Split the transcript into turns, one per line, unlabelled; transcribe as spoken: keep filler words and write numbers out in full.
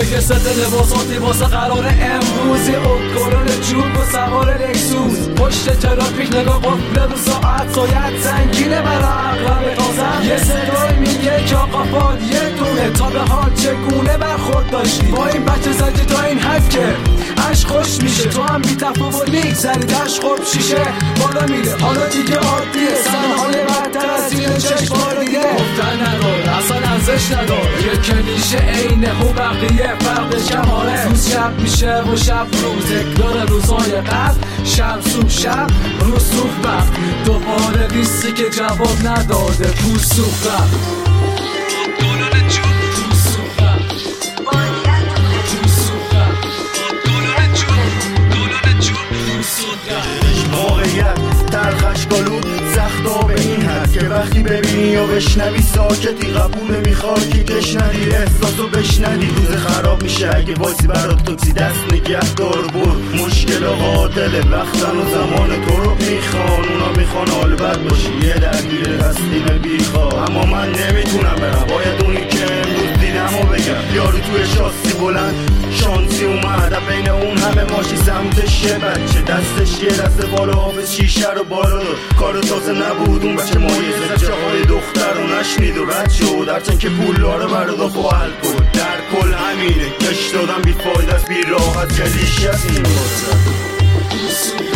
که ست لباساتی واسه قرار امروزی ادکلون جوب و سوار لکسوس پشت ترافیک نگاه قفله رو ساعت سایت زنگینه برا اقلب تازم یه صدای میگه که آقا فاد یه دونه تا به حال چگونه برخورد داشتی با این بچه زدی تا این حد که عشق خوش میشه تو هم بی تفاوت میگذری دشت خوب شیشه بالا میره حالا دیگه عادیه سن حال بدتر از این چشم بار دیگه گفتن نداره اصلا ارزش نداره یه کلیشه عینه و بقیه فرق کماره روز شب میشه و شب روز اکدار روزهای قبل شب سوب شب روز سوب وقت دوباره لیستی که جواب نداده پول سوب رفت
موقعیت تلخش گالود سختا به این حد که وقتی ببینی یا بشنوی ساکتی قبول میخوای که گشنوی احساسو بشنوی روز خراب میشه اگه وایسی برات توکسی دست نگه دار بر مشکل قاتل وقتن و زمان تو رو میخوان اونا میخوان حال بد باشی یه درگیر تسلیم بیخواه اما من نمیتونم برم باید اونی که امروز دیدم و بگم یارو توی شاسی بلند شانسی اومد بین اون همه ماشی سمتش یه بچه دستش یه دست بالا حافظ شیشه رو بالا داد کار تازه نبود اون بچه مایه زد های دختر رو نشنید و رد شد درچن که پولا رو برداخت و حل کن در کل همینه کش دادم بی فایده است بی راحت گلیش از این